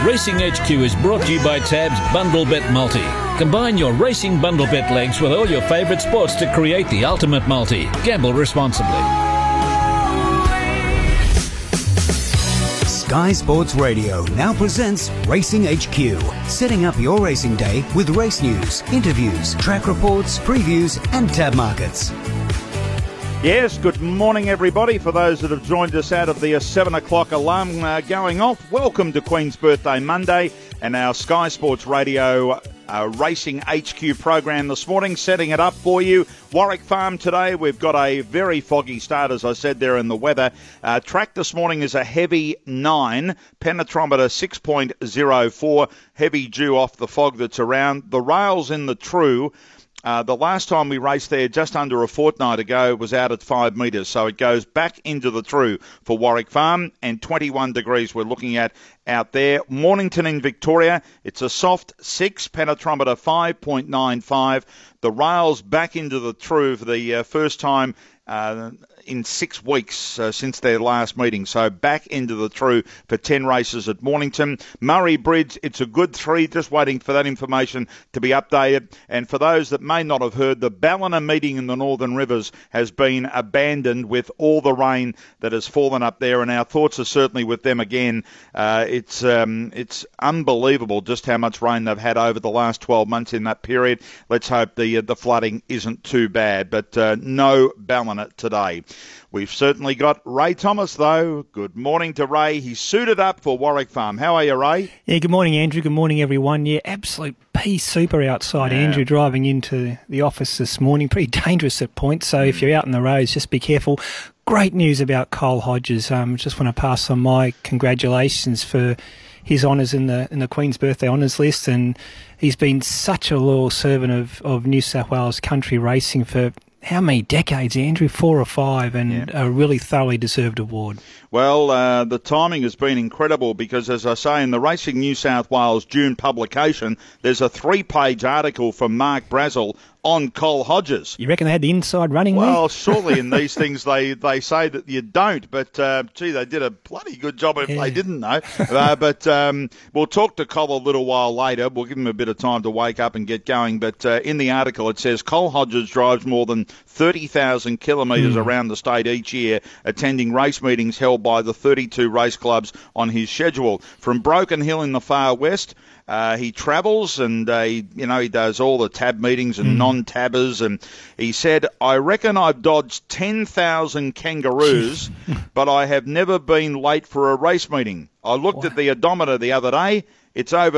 Racing HQ is brought to you by Tab's Bundle Bet Multi. Combine your racing bundle bet legs with all your favourite sports to create the ultimate multi. Gamble responsibly. Sky Sports Radio now presents Racing HQ, setting up your racing day with race news, interviews, track reports, previews and tab markets. Yes, good morning everybody. For those that have joined us out of the 7 o'clock alarm going off, welcome to Queen's Birthday Monday and our Sky Sports Radio Racing HQ program this morning, setting it up for you. Warwick Farm today, we've got a very foggy start, as I said there in the weather. Track this morning is a heavy 9, penetrometer 6.04, heavy dew off the fog that's around. The rails in the True. The last time we raced there just under a fortnight ago was out at 5 metres, so it goes back into the True for Warwick Farm, and 21 degrees we're looking at out there. Mornington in Victoria, it's a soft 6, penetrometer 5.95. The rails back into the True for the first time in 6 weeks since their last meeting. So back into the True for 10 races at Mornington. Murray Bridge, it's a good 3, just waiting for that information to be updated. And for those that may not have heard, the Ballina meeting in the Northern Rivers has been abandoned with all the rain that has fallen up there, and our thoughts are certainly with them again. It's unbelievable just how much rain they've had over the last 12 months in that period. Let's hope the flooding isn't too bad, but no Ballina today. We've certainly got Ray Thomas, though. Good morning to Ray. He's suited up for Warwick Farm. How are you, Ray? Yeah, good morning, Andrew. Good morning, everyone. Yeah, absolute pea super outside, yeah. Andrew, driving into the office this morning. Pretty dangerous at points, so if you're out on the roads, just be careful. Great news about Cole Hodges. Just want to pass on my congratulations for his honours in the Queen's Birthday Honours list, and he's been such a loyal servant of New South Wales country racing for how many decades, Andrew? 4 or 5, and a really thoroughly deserved award. Well, the timing has been incredible because, as I say, in the Racing New South Wales June publication, there's a 3-page article from Mark Brazel on Cole Hodges. You reckon they had the inside running Well, surely in these things they say that you don't, but gee, they did a bloody good job if they didn't know. But we'll talk to Cole a little while later. We'll give him a bit of time to wake up and get going. But in the article it says Cole Hodges drives more than 30,000 kilometres around the state each year, attending race meetings held by the 32 race clubs on his schedule. From Broken Hill in the far west, he travels and he does all the tab meetings and non-tabbers, and he said, I reckon I've dodged 10,000 kangaroos, but I have never been late for a race meeting. I looked at the odometer the other day. It's over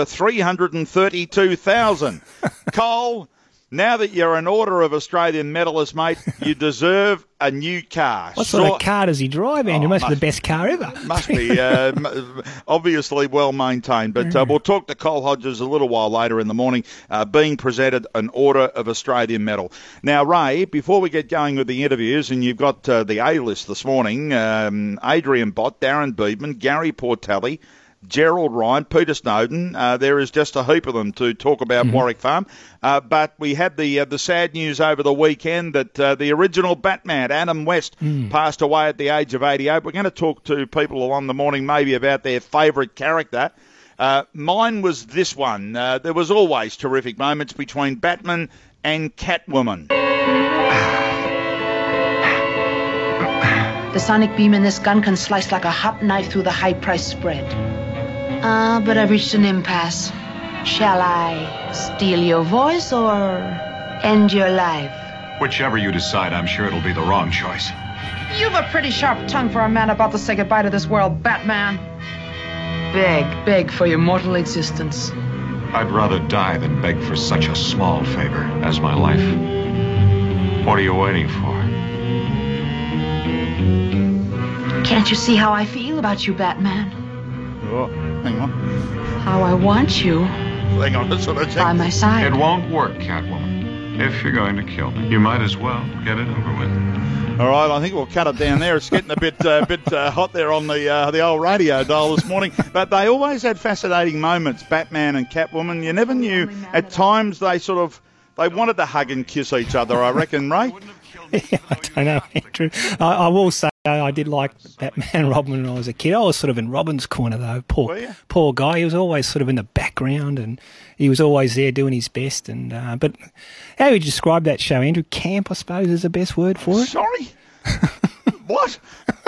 332,000. Cole, now that you're an Order of Australian medalist, mate, you deserve a new car. What sort of car does he drive, Andrew? Must be the best car ever. Must be. Obviously well maintained. But we'll talk to Cole Hodges a little while later in the morning, being presented an Order of Australian medal. Now, Ray, before we get going with the interviews, and you've got the A-list this morning, Adrian Bott, Darren Beedman, Gary Portelli, Gerald Ryan, Peter Snowden. There is just a heap of them to talk about Warwick Farm. But we had the sad news over the weekend that the original Batman, Adam West, passed away at the age of 88. We're going to talk to people along the morning maybe about their favourite character. Mine was this one. There was always terrific moments between Batman and Catwoman. The sonic beam in this gun can slice like a hot knife through the high-priced spread. But I've reached an impasse. Shall I steal your voice or end your life? Whichever you decide, I'm sure it'll be the wrong choice. You've a pretty sharp tongue for a man about to say goodbye to this world, Batman. Beg for your mortal existence. I'd rather die than beg for such a small favor as my life. What are you waiting for? Can't you see how I feel about you, Batman? Oh, hang on. How I want you. Hang on, just sort of check. By my side. It won't work, Catwoman. If you're going to kill me, you might as well get it over with. All right, I think we'll cut it down there. It's getting a bit hot there on the old radio dial this morning. But they always had fascinating moments, Batman and Catwoman. You never knew. At times they wanted to hug and kiss each other, I reckon, Ray? I don't know, Andrew. I will say I did like Batman Robin when I was a kid. I was sort of in Robin's corner, though. Poor guy. He was always sort of in the background, and he was always there doing his best. And but how would you describe that show, Andrew? Camp, I suppose, is the best word for it. Sorry? What?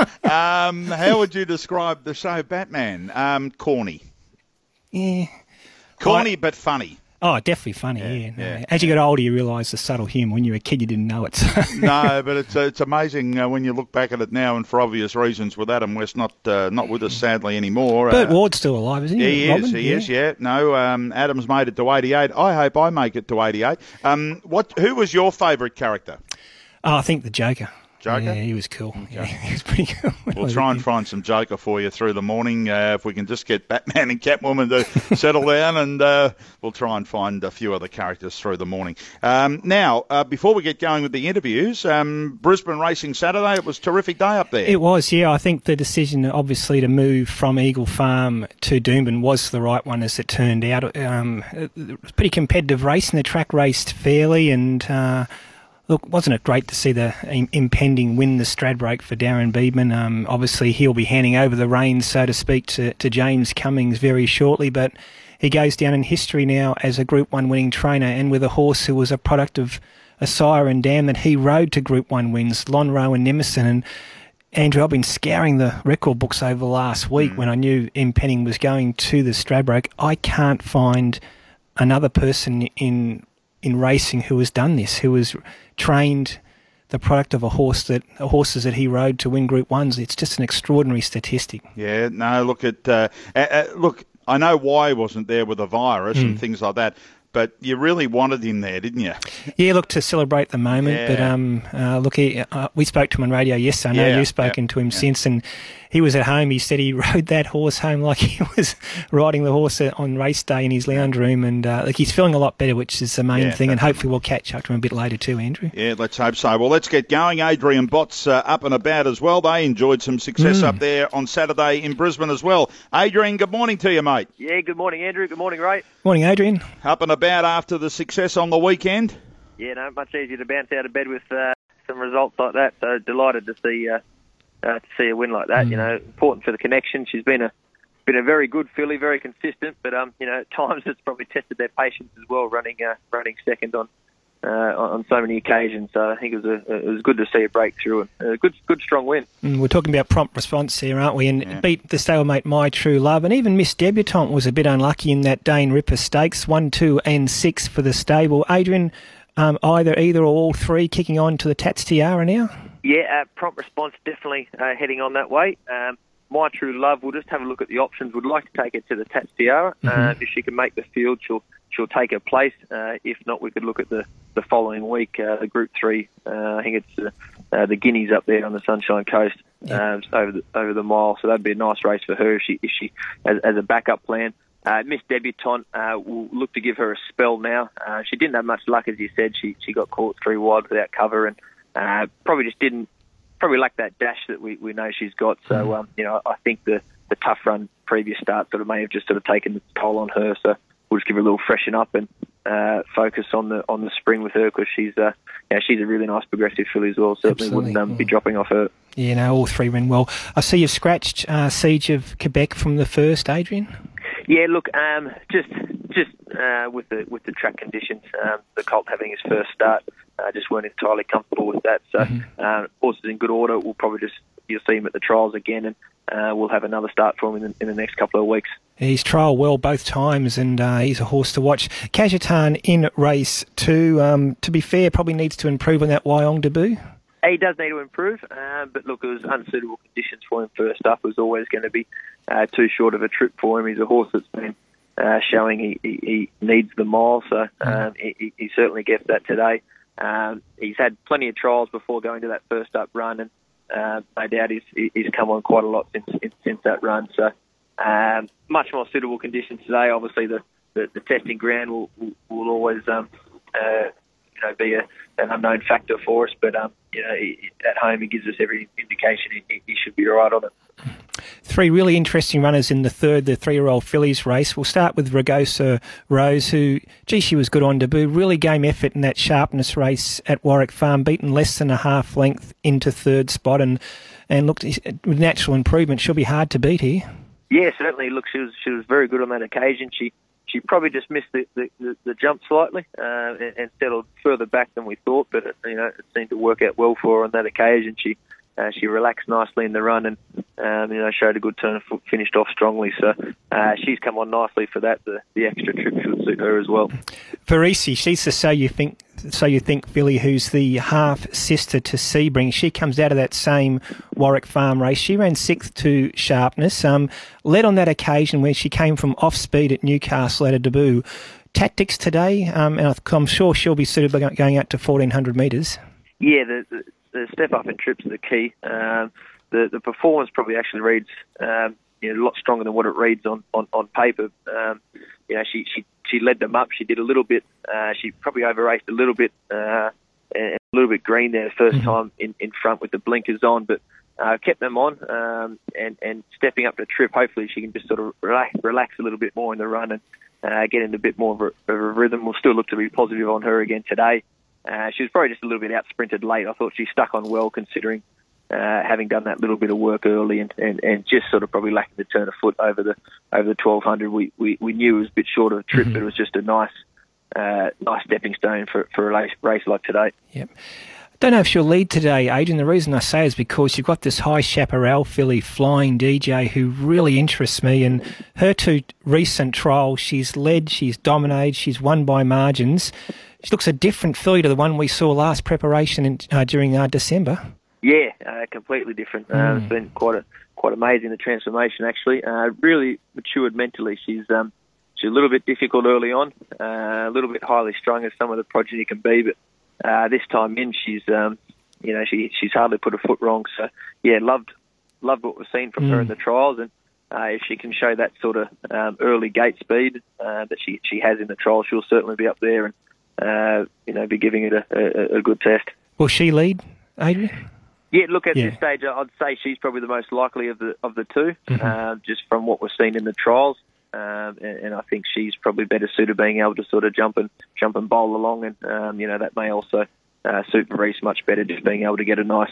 How would you describe the show Batman? Corny. Yeah. Corny but funny. Oh, definitely funny, yeah. As you got older, you realise the subtle humour. When you were a kid, you didn't know it. So. No, but it's amazing when you look back at it now, and for obvious reasons, with Adam West not with us sadly anymore. Burt Ward's still alive, isn't he? He is. No, Adam's made it to 88. I hope I make it to 88. Who was your favourite character? Oh, I think the Joker. Joker? Yeah, he was cool. Okay. Yeah, he was pretty cool. We'll try and find some Joker for you through the morning if we can just get Batman and Catwoman to settle down, and we'll try and find a few other characters through the morning. Now, before we get going with the interviews, Brisbane Racing Saturday, it was a terrific day up there. It was, yeah. I think the decision, obviously, to move from Eagle Farm to Doomben was the right one, as it turned out. It was a pretty competitive race, and the track raced fairly, and... Look, wasn't it great to see the impending win the Stradbroke for Darren Beedman? Obviously, he'll be handing over the reins, so to speak, to James Cummings very shortly, but he goes down in history now as a Group 1 winning trainer, and with a horse who was a product of a sire and dam that he rode to Group 1 wins, Lonhro and Nemesis. And Andrew, I've been scouring the record books over the last week when I knew Impending was going to the Stradbroke. I can't find another person in racing who has done this, who has trained the product of horses that he rode to win Group 1s. It's just an extraordinary statistic. Yeah, no, look, I know why he wasn't there with a virus and things like that, but you really wanted him there, didn't you? Yeah, look, to celebrate the moment. Yeah. But we spoke to him on radio yesterday. I know you've spoken to him since, and he was at home. He said he rode that horse home like he was riding the horse on race day in his lounge room, and he's feeling a lot better, which is the main thing, and hopefully we'll catch up to him a bit later too, Andrew. Yeah, let's hope so. Well, let's get going. Adrian Bott's up and about as well. They enjoyed some success up there on Saturday in Brisbane as well. Adrian, good morning to you, mate. Yeah, good morning, Andrew. Good morning, Ray. Morning, Adrian. Up and about after the success on the weekend? Yeah, no, much easier to bounce out of bed with some results like that. So delighted to see a win like that. You know, important for the connection. She's been a very good filly, very consistent. But you know, at times it's probably tested their patience as well, running second on so many occasions. So I think it was good to see a breakthrough and a good strong win. We're talking about prompt response here, aren't we? And beat the stablemate My True Love, and even Miss Debutante was a bit unlucky in that Dane Ripper Stakes, 1, 2 and 6 for the stable. Adrian, either or all three kicking on to the Tats Tiara now? Yeah, prompt response definitely heading on that way. My True Love, we'll just have a look at the options. Would like to take it to the Tats Tiara. If she can make the field, she'll take her place. If not, we could look at the following week, the Group 3. I think it's the Guineas up there on the Sunshine Coast over the mile. So that'd be a nice race for her if she as a backup plan. Miss Debutante, we'll look to give her a spell now. She didn't have much luck, as you said. She got caught 3 wide without cover, and probably lacked that dash that we know she's got. So you know, I think the tough run previous start sort of may have just sort of taken the toll on her. So we'll just give her a little freshen up and focus on the spring with her, because she's a really nice progressive filly as well. Certainly wouldn't be dropping off her. Yeah, no, all three ran well. I see you've scratched Siege of Quebec from the first, Adrian. Yeah, look, just with the track conditions, the colt having his first start, just weren't entirely comfortable with that. So, horse is in good order. We'll probably you'll see him at the trials again, and we'll have another start for him in the next couple of weeks. He's trialled well both times, and he's a horse to watch. Kajetan in race 2. To be fair, probably needs to improve on that Wyong debut. He does need to improve, but look, it was unsuitable conditions for him first up. It was always going to be too short of a trip for him. He's a horse that's been showing he needs the mile, so he certainly gets that today. He's had plenty of trials before going to that first up run, and no doubt he's come on quite a lot since that run. So much more suitable conditions today. Obviously, the testing ground will always be an unknown factor for us, but at home he gives us every indication he should be all right on it. Three really interesting runners in the 3-year-old fillies race. We'll start with Ragosa Rose, who, she was good on debut. Really game effort in that sharpness race at Warwick Farm, beaten less than a half length into third spot, and looked with natural improvement. She'll be hard to beat here. Yeah, certainly. Look, she was very good on that occasion. She probably just missed the jump slightly and settled further back than we thought, but it seemed to work out well for her on that occasion. She relaxed nicely in the run and showed a good turn of foot, finished off strongly. So she's come on nicely for that. The extra trip should suit her as well. Parisi, she's the So You Think filly, who's the half sister to Sebring. She comes out of that same Warwick Farm race. She ran 6th to Sharpness. Led on that occasion where she came from off speed at Newcastle at a debut. Tactics today, and I'm sure she'll be suited going out to 1,400 metres. Yeah, the step up in trips is the key. The performance probably actually reads a lot stronger than what it reads on paper. She led them up. She did a little bit. She probably over-raced a little bit and a little bit green there the first time in front with the blinkers on, but kept them on and stepping up the trip. Hopefully she can just sort of relax a little bit more in the run and get into a bit more of a rhythm. We'll still look to be positive on her again today. She was probably just a little bit out-sprinted late. I thought she stuck on well considering having done that little bit of work early and just sort of probably lacking the turn of foot over the 1,200. We knew it was a bit short of a trip, but it was just a nice stepping stone for a race like today. Yep. Don't know if she'll lead today, Adrian. The reason I say is because you've got this High Chaparral filly, Flying DJ, who really interests me. And her two recent trials, she's led, she's dominated, she's won by margins. She looks a different filly to the one we saw last preparation during December. Yeah, completely different. It's been quite amazing, the transformation, actually. Really matured mentally. She's a little bit difficult early on, a little bit highly strung as some of the progeny can be, but this time in, she's hardly put a foot wrong. So yeah, loved what we've seen from her in the trials, and if she can show that sort of early gate speed that she has in the trials, she'll certainly be up there and be giving it a good test. Will she lead, Adrian? Yeah, look, at this stage, I'd say she's probably the most likely of the two, just from what we've seen in the trials. And I think she's probably better suited being able to sort of jump and bowl along, and that may also suit Reese much better, just being able to get a nice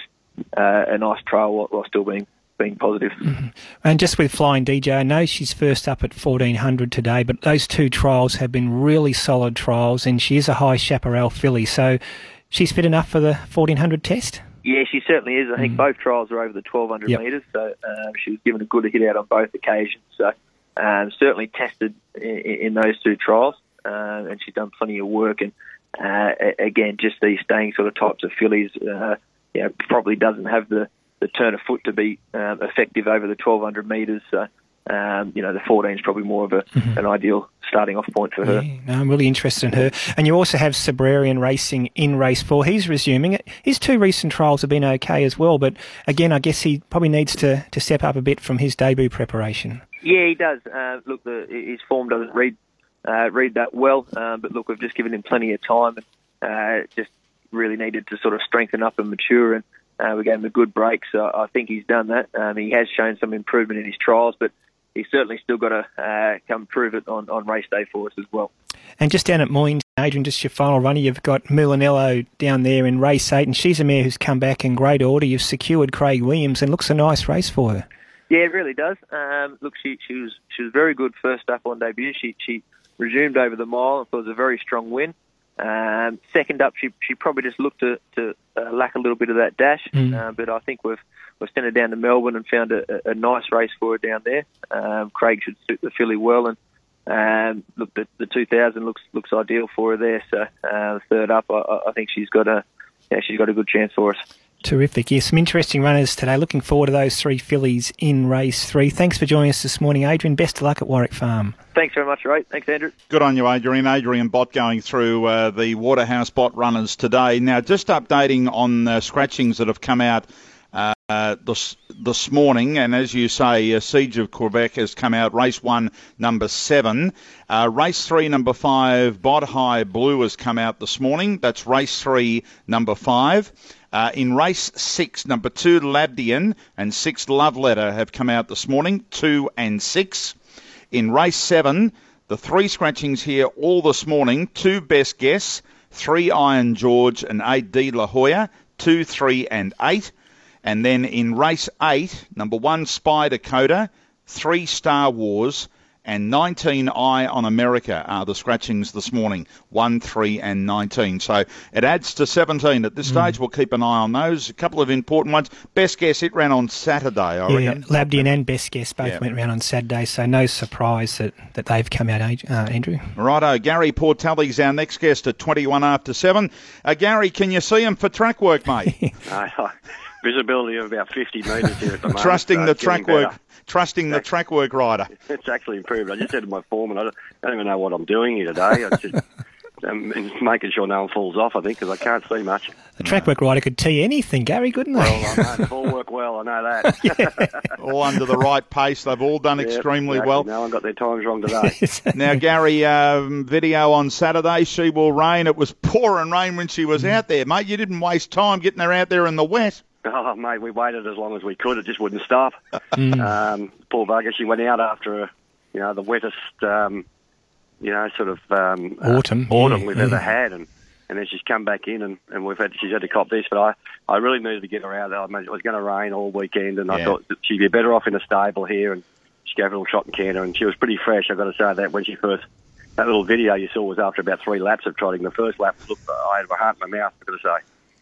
trial while still being positive. And just with Flying DJ, I know she's first up at 1,400 today, but those two trials have been really solid trials, and she is a High Chaparral filly, so she's fit enough for the 1,400 test. Yeah, she certainly is. I think both trials are over the 1,200 metres, so she was given a good hit out on both occasions. So certainly tested in those two trials, and she's done plenty of work. And again, just these staying sort of types of fillies, probably doesn't have the turn of foot to be effective over the 1,200 metres. So the 14 is probably more of an ideal starting off point for her. Yeah, no, I'm really interested in her. And you also have Sabrarian racing in race 4. He's resuming it. His two recent trials have been okay as well, but again, I guess he probably needs to step up a bit from his debut preparation. Yeah, he does. Look, his form doesn't read that well, but look, we've just given him plenty of time and just really needed to sort of strengthen up and mature, and we gave him a good break, so I think he's done that. He has shown some improvement in his trials, but he's certainly still got to come prove it on race day for us as well. And just down at Moynes, Adrian, just your final runner, you've got Milanello down there in race 8, and she's a mare who's come back in great order. You've secured Craig Williams, and looks a nice race for her. Yeah, it really does. Look, she was very good first up on debut. She resumed over the mile, and thought it was a very strong win. Second up, she probably just looked to lack a little bit of that dash, but I think we've sent her down to Melbourne and found a nice race for her down there. Craig should suit the filly well, and look, the 2,000 looks ideal for her there. So third up, I think she's got a good chance for us. Terrific. Yeah, some interesting runners today. Looking forward to those three fillies in race 3. Thanks for joining us this morning, Adrian. Best of luck at Warwick Farm. Thanks very much, Ray. Thanks, Andrew. Good on you, Adrian. Adrian Bott going through the Waterhouse Bott runners today. Now, just updating on scratchings that have come out this morning, and as you say, Siege of Quebec has come out. Race 1, number 7. Race 3, number 5, Bod High Blue has come out this morning. That's race 3, number 5. In race 6, number 2, Labdian, and 6, Love Letter have come out this morning, 2 and 6. In race 7, the 3 scratchings here all this morning, 2, Best Guess, 3, Iron George, and 8, De La Hoya, 2, 3 and 8. And then in race 8, number 1, Spy Dakota, 3, Star Wars, and 19, Eye on America are the scratchings this morning, 1, 3 and 19. So it adds to 17 at this stage. We'll keep an eye on those. A couple of important ones. Best Guess, it ran on Saturday, I reckon. Labdian and Best Guess both went round on Saturday, so no surprise that they've come out, Andrew. Righto, Gary Portelli's our next guest at 21 after 7. Gary, can you see him for track work, mate? Visibility of about 50 metres here at the moment. Trusting the track work rider. It's actually improved. I just said to my foreman, I don't even know what I'm doing here today. I just making sure no one falls off, I think, because I can't see much. The track work rider could tee anything, Gary, couldn't they? Well, I know. They've all worked well, I know that. All under the right pace. They've all done extremely well. No one got their times wrong today. Now, Gary, video on Saturday, She Will Rain. It was pouring rain when she was out there, mate. You didn't waste time getting her out there in the wet. Oh, mate, we waited as long as we could. It just wouldn't stop. Poor bugger, she went out after, the wettest, autumn we've ever had, and then she's come back in, and she's had to cop this. But I really needed to get her out there. I mean, it was going to rain all weekend, and I thought that she'd be better off in a stable here, and she gave her a little shot and canter, and she was pretty fresh. I've got to say that when that little video you saw was after about 3 laps of trotting. The first lap, I had my heart in my mouth, I've got to say.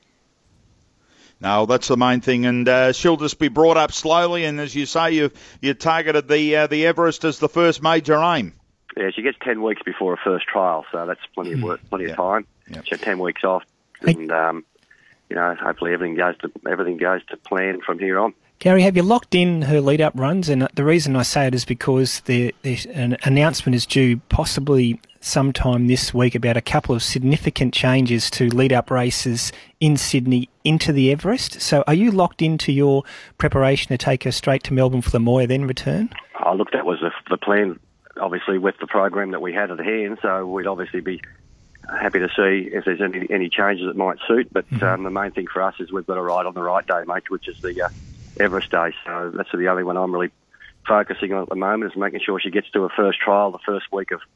No, that's the main thing, and she'll just be brought up slowly. And as you say, you targeted the Everest as the first major aim. Yeah, she gets 10 weeks before her first trial, so that's plenty of work, plenty of time. Yep. She had 10 weeks off, and hopefully everything goes to plan from here on. Gary, have you locked in her lead-up runs? And the reason I say it is because an announcement is due possibly sometime this week about a couple of significant changes to lead-up races in Sydney into the Everest. So are you locked into your preparation to take her straight to Melbourne for the Moir, then return? Oh, look, that was the plan, obviously, with the program that we had at hand. So we'd obviously be happy to see if there's any changes that might suit. But the main thing for us is we've got to ride on the right day, mate, which is the Everest day. So that's the only one I'm really focusing on at the moment, is making sure she gets to her first trial the first week of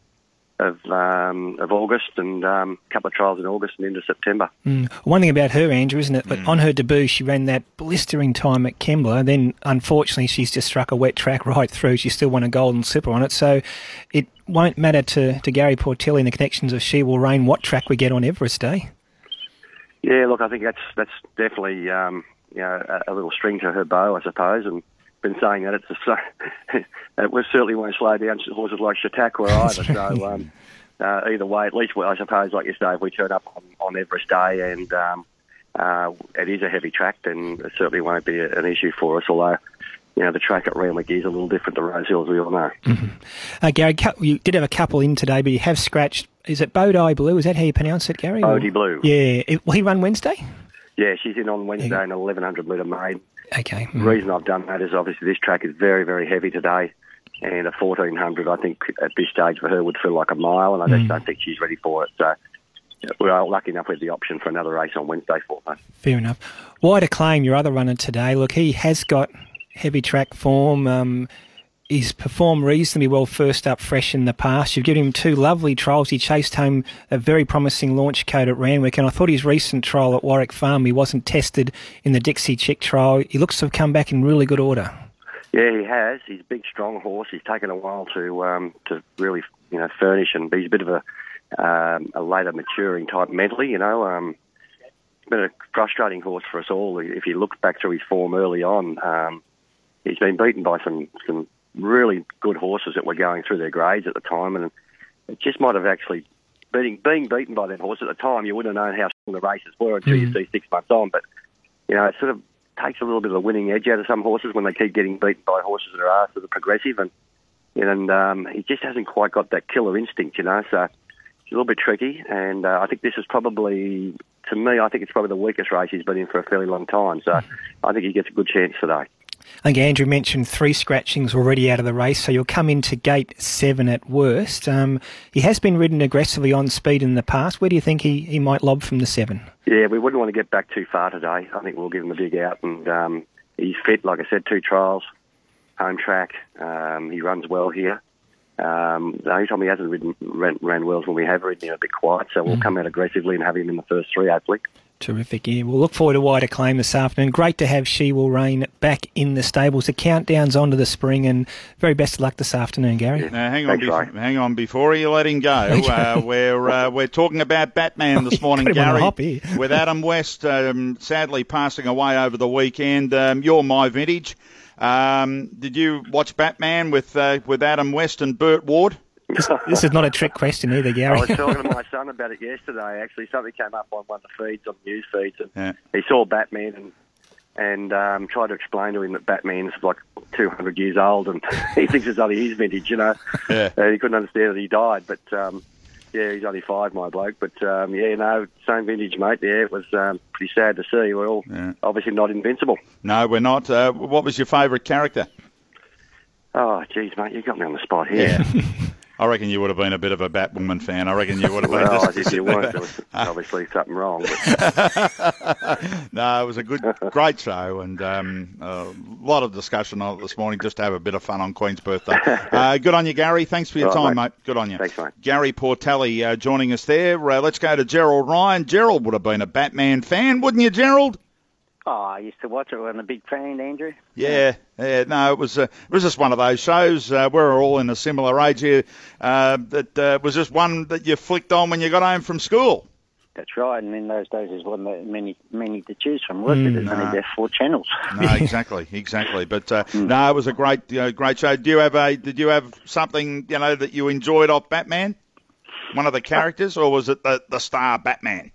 August, and a couple of trials in August and into September. One thing about her, Andrew, isn't it? But on her debut, she ran that blistering time at Kembla. Then, unfortunately, she's just struck a wet track right through. She still won a golden slipper on it. So it won't matter to Gary Portelli and the connections of She Will Rain what track we get on Everest Day. Yeah, look, I think that's definitely a little string to her bow, I suppose, and been saying that it certainly won't slow down horses like Chautauqua either. So either way, at least I suppose, like you say, if we turn up on Everest Day and it is a heavy track, then it certainly won't be an issue for us. Although the track at Randwick is a little different to Rose Hills, we all know. Gary, you did have a couple in today, but you have scratched. Is it Bodhi Blue? Is that how you pronounce it, Gary? Bodhi Blue. Yeah. Will he run Wednesday? Yeah, she's in on Wednesday in an 1,100 metre maiden. Okay. The reason I've done that is obviously this track is very, very heavy today, and a 1,400, I think, at this stage for her would feel like a mile, and I just don't think she's ready for it. So we're lucky enough with the option for another race on Wednesday for her. Fair enough. Wide Acclaim, your other runner today, look, he has got heavy track form. He's performed reasonably well first up fresh in the past. You've given him 2 lovely trials. He chased home a very promising launch code at Randwick, and I thought his recent trial at Warwick Farm, he wasn't tested in the Dixie Chick trial. He looks to have come back in really good order. Yeah, he has. He's a big, strong horse. He's taken a while to really furnish, and he's a bit of a later maturing type mentally. It's been a frustrating horse for us all. If you look back through his form early on, he's been beaten by some really good horses that were going through their grades at the time, and it just might have actually being beaten by them horses at the time. You wouldn't have known how strong the races were until you see 6 months on. But it sort of takes a little bit of the winning edge out of some horses when they keep getting beaten by horses that are sort of progressive, and he just hasn't quite got that killer instinct, so it's a little bit tricky. And I think this is probably, to me, I think it's probably the weakest race he's been in for a fairly long time. So I think he gets a good chance today. I think Andrew mentioned 3 scratchings already out of the race, so you'll come into gate 7 at worst. He has been ridden aggressively on speed in the past. Where do you think he might lob from the 7? Yeah, we wouldn't want to get back too far today. I think we'll give him a big out, and he's fit, like I said, 2 trials, home track. He runs well here. The only time he hasn't ran well is when we have ridden him a bit quiet, so we'll come out aggressively and have him in the first 3, hopefully. Terrific, yeah. We'll look forward to Wide Acclaim this afternoon. Great to have She Will Reign back in the stables. The countdown's onto the spring, and very best of luck this afternoon, Gary. Yeah. Hang on, before you let him go. We're talking about Batman this morning, Gary, with Adam West sadly passing away over the weekend. You're my vintage. Did you watch Batman with Adam West and Burt Ward? This is not a trick question either, Gary. I was talking to my son about it yesterday. Actually, something came up on one of the feeds, on the news feeds, and he saw Batman and tried to explain to him that Batman's like 200 years old, and he thinks it's only his vintage, you know. Yeah. He couldn't understand that he died, but he's only 5, my bloke. But same vintage, mate. Yeah, it was pretty sad to see. We're all obviously not invincible. No, we're not. What was your favourite character? Oh, geez, mate, you got me on the spot here. Yeah. I reckon you would have been a bit of a Batwoman fan. I reckon you would have been. Well, if you weren't, there was obviously something wrong. No, it was a great show, and a lot of discussion on it this morning, just to have a bit of fun on Queen's birthday. Good on you, Gary. Thanks for your time, mate. Good on you. Thanks, mate. Gary Portelli joining us there. Let's go to Gerald Ryan. Gerald would have been a Batman fan, wouldn't you, Gerald? Oh, I used to watch it. I'm a big fan, Andrew. Yeah. No, it was just one of those shows. We're all in a similar age here. That was just one that you flicked on when you got home from school. That's right. And in those days, there's wasn't that many to choose from. There's only there 4 channels. No, exactly. But no, it was a great show. Did you have something that you enjoyed off Batman? One of the characters, or was it the star Batman?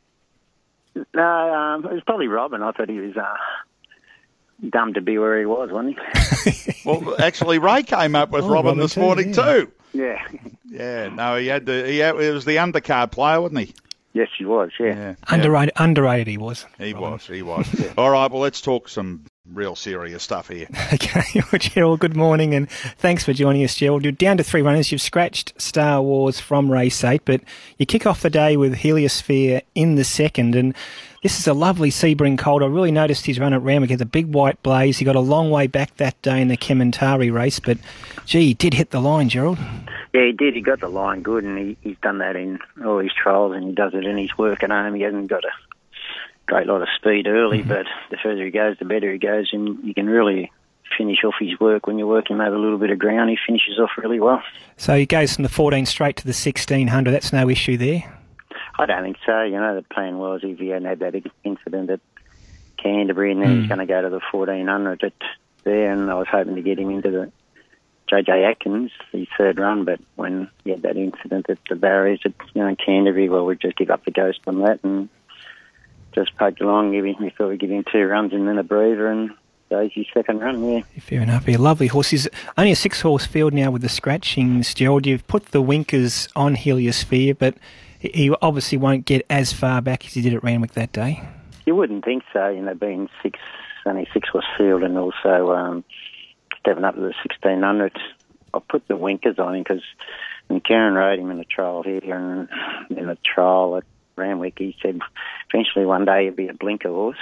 No, it was probably Robin. I thought he was dumb to be where he was, wasn't he? Well, actually, Ray came up with Robin this morning too. Yeah. Yeah. No, he was the undercard player, wasn't he? Yes, he was. Yeah. Underrated he was. He was. All right. Well, let's talk some real serious stuff here. Okay, well, Gerald, good morning, and thanks for joining us, Gerald. You're down to 3 runners. You've scratched Star Wars from race 8, but you kick off the day with Heliosphere in the second, and this is a lovely Sebring colt. I really noticed his run at Randwick. He had a big white blaze. He got a long way back that day in the Kementari race, but, gee, he did hit the line, Gerald. Yeah, he did. He got the line good, and he's done that in all his trials, and he does it in his work at home. He hasn't got a great lot of speed early, but the further he goes, the better he goes, and you can really finish off his work when you work him over a little bit of ground. He finishes off really well. So he goes from the 14 straight to the 1600. That's no issue there? I don't think so. The plan was if he hadn't had that incident at Canterbury, and then he's going to go to the 1400 there, and I was hoping to get him into the JJ Atkins, his 3rd run, but when he had that incident at the barriers at Canterbury, well, we'd just give up the ghost on that and just poked along. We thought we'd give him 2 runs and then a breather, and goes his 2nd run, yeah. Fair enough. A lovely horse. He's only a 6-horse field now with the scratchings, Gerald. You've put the winkers on Heliosphere, but he obviously won't get as far back as he did at Randwick that day. You wouldn't think so, being only 6-horse field, and also stepping up to the 1600. I put the winkers on him because when Karen rode him in the trial here and in the trial at Randwick, he said eventually one day he'd be a blinker horse.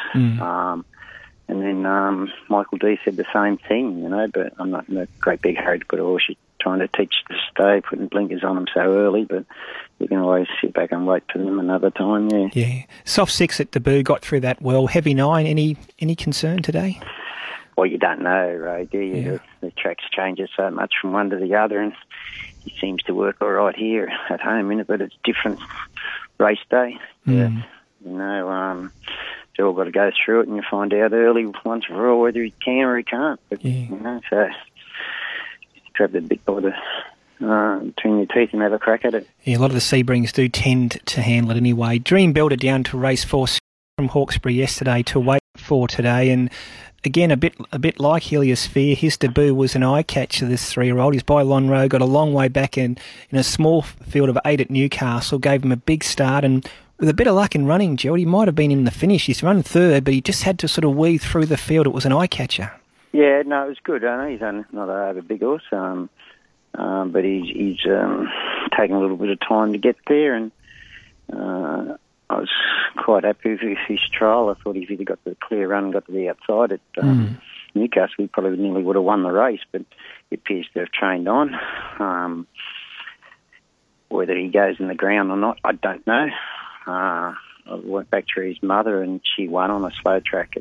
And then Michael D said the same thing, but I'm not in a great big hurry to put a horse. You're trying to teach to stay, putting blinkers on them so early, but you can always sit back and wait for them another time, yeah. Yeah. Soft 6 at debut, got through that well. Heavy 9, any concern today? Well, you don't know, Ray, do you? Yeah. The tracks changes so much from one to the other, and he seems to work all right here at home, but it's different race day. Yeah. So we've got to go through it, and you find out early once for all whether he can or he can't. But, so grab the big boy between your teeth and have a crack at it. Yeah, a lot of the Sebrings do tend to handle it anyway. Dream Builder down to race 4 from Hawkesbury yesterday to wait for today, and again, a bit like Heliosphere, his debut was an eye catcher, this 3-year-old. He's by Lonhro, got a long way back in a small field of 8 at Newcastle, gave him a big start, and with a bit of luck in running, Gerald, he might have been in the finish. He's run 3rd, but he just had to sort of weave through the field. It was an eye catcher. Yeah, no, it was good. I know he's not a big horse, but he's taken a little bit of time to get there, and I was quite happy with his trial. I thought if he'd got the clear run and got to the outside at Newcastle, he probably nearly would have won the race, but he appears to have trained on. Whether he goes in the ground or not, I don't know. I went back to his mother, and she won on a slow track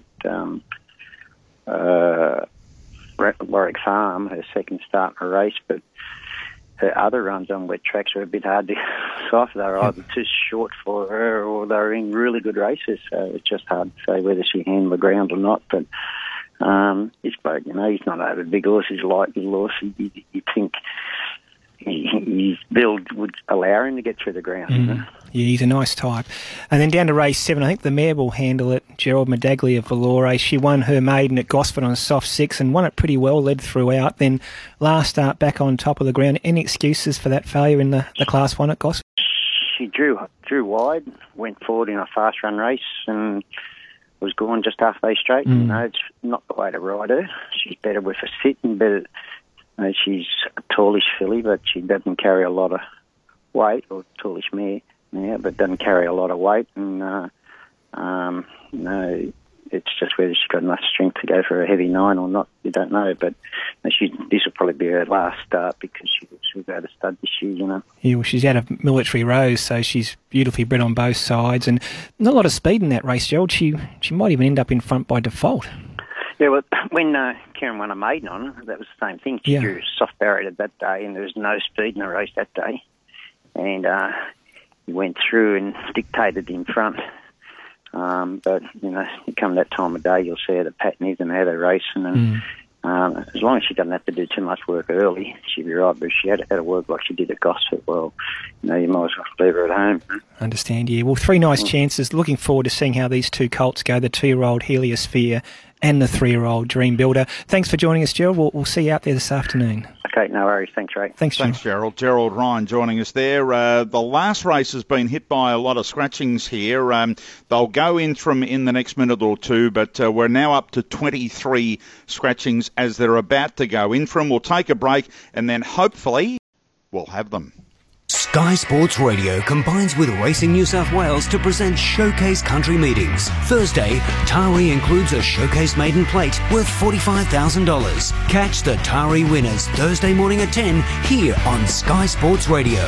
at Warwick Farm, her second start in a race, but her other runs on wet tracks were a bit hard to decipher. They were either too short for her or they were in really good races, so it's just hard to say whether she handled the ground or not. But this bloke, he's not over big horse, he's a light little horse. You think his build would allow him to get through the ground. Yeah, he's a nice type. And then down to race 7, I think the mare will handle it. Gerald Medaglia of Valore. She won her maiden at Gosford on a soft 6 and won it pretty well, led throughout. Then last start back on top of the ground. Any excuses for that failure in the Class 1 at Gosford? She drew wide, went forward in a fast run race and was gone just halfway straight. It's not the way to ride her. She's better with a sit and better. She's a tallish filly, but she doesn't carry a lot of weight, or tallish mare. Yeah, but doesn't carry a lot of weight, and it's just whether she's got enough strength to go for a heavy 9 or not. You don't know, but this will probably be her last start because she'll go to stud this year. Yeah, well, she's out of Military Rose, so she's beautifully bred on both sides, and not a lot of speed in that race, Gerald. She might even end up in front by default. Yeah, well, when Karen won a maiden on her, that was the same thing. She drew soft-barreted that day, and there was no speed in the race that day, and he went through and dictated in front. But, you come that time of day, you'll see how the pattern is and how they're racing. And as long as she doesn't have to do too much work early, she'll be right. But if she had to work like she did at Gosford, well, you might as well leave her at home. Understand, yeah. Well, 3 nice chances. Looking forward to seeing how these 2 colts go, the 2-year-old Heliosphere and the 3-year-old Dream Builder. Thanks for joining us, Gerald. We'll see you out there this afternoon. Okay, no worries. Thanks, Ray. Thanks, Gerald. Gerald Ryan joining us there. The last race has been hit by a lot of scratchings here. They'll go Interim in the next minute or two, but we're now up to 23 scratchings as they're about to go Interim. We'll take a break and then hopefully we'll have them. Sky Sports Radio combines with Racing New South Wales to present Showcase Country Meetings. Thursday, Taree includes a Showcase Maiden Plate worth $45,000. Catch the Taree winners Thursday morning at 10 here on Sky Sports Radio.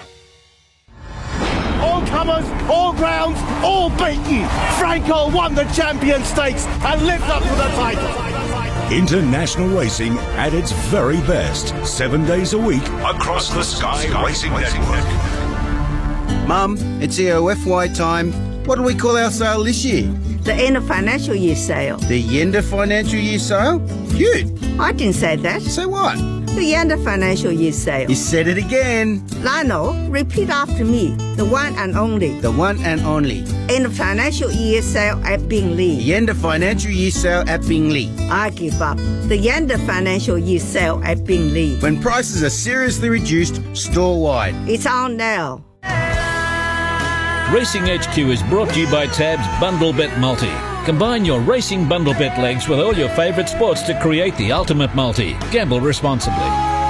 All comers, all grounds, all beaten. Franco won the Champion Stakes and lived up to the title. International racing at its very best, 7 days a week across the Sky Racing Network. Mum, it's EOFY time. What do we call our sale this year? The end of financial year sale. The end of financial year sale? Cute. I didn't say that. So what? The end of financial year sale. You said it again. Lionel, repeat after me. The one and only. The one and only. End of financial year sale at Bingley. The end of financial year sale at Bingley. I give up. The end of financial year sale at Bingley. When prices are seriously reduced store-wide. It's on now. Racing HQ is brought to you by Tab's Bundle Bet Multi. Combine your racing bundle bet legs with all your favourite sports to create the ultimate multi. Gamble responsibly.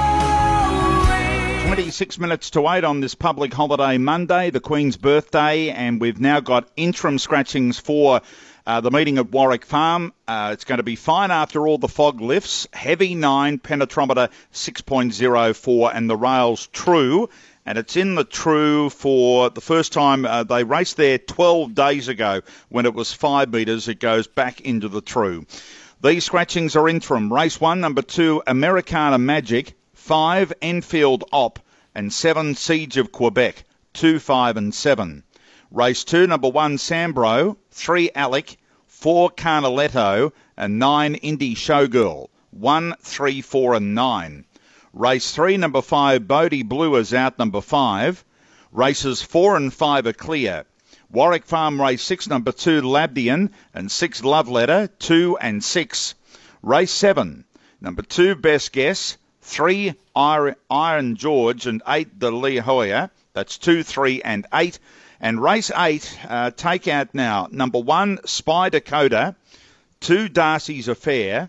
26 minutes to 8 on this public holiday Monday, the Queen's birthday, and we've now got interim scratchings for the meeting at Warwick Farm. It's going to be fine after all the fog lifts. Heavy 9, penetrometer 6.04, and the rails true. And it's in the true for the first time. They raced there 12 days ago when it was 5 metres. It goes back into the true. These scratchings are interim. Race 1, number 2, Americana Magic, 5, Enfield Op, and 7, Siege of Quebec, 2, 5 and 7. Race 2, number 1, Sambro, 3, Alec, 4, Carnaletto, and 9, Indie Showgirl, 1, 3, 4 and 9. Race 3, number 5, Bodie Blue is out, number 5. Races 4 and 5 are clear. Warwick Farm Race 6, number 2, Labdian, and 6, Love Letter, 2 and 6. Race 7, number 2, Best Guess, 3, Iron George, and 8, the Lee Hoyer. That's 2, 3 and 8. And race 8, take out now, number 1, Spy Dakota, 2, Darcy's Affair,